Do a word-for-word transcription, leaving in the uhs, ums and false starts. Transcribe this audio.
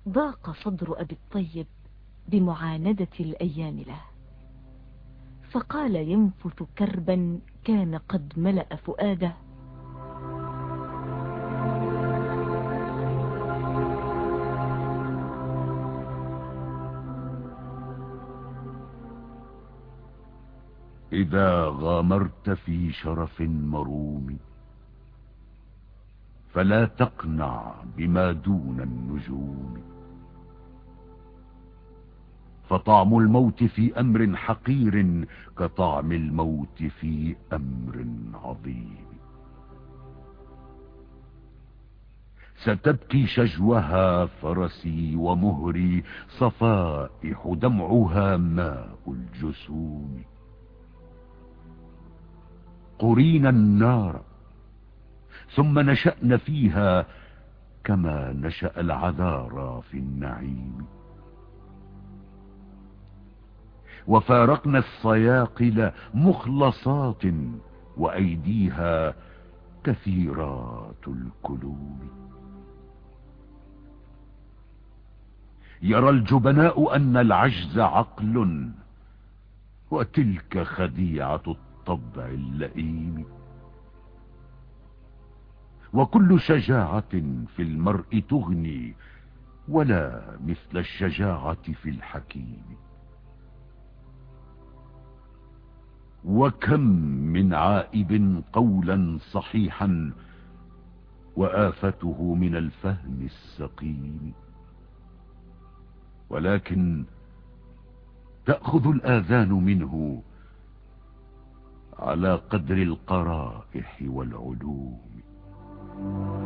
ضاق صدر أبي الطيب بمعاندة الأيام له، فقال ينفث كربا كان قد ملأ فؤاده: إذا غامرت في شرف مروم فلا تقنع بما دون النجوم، فطعم الموت في أمر حقير كطعم الموت في أمر عظيم. ستبكي شجوها فرسي ومهري، صفائح دمعها ماء الجسوم. قرينا النار ثم نشأن فيها كما نشأ العذارى في النعيم، وفارقنا الصياقل مخلصات وأيديها كثيرات الكلوم. يرى الجبناء أن العجز عقل، وتلك خديعة الطبع اللئيم. وكل شجاعة في المرء تغني، ولا مثل الشجاعة في الحكيم. وكم من عائب قولا صحيحا، وآفته من الفهم السقيم. ولكن تأخذ الآذان منه على قدر القرائح والعلوم.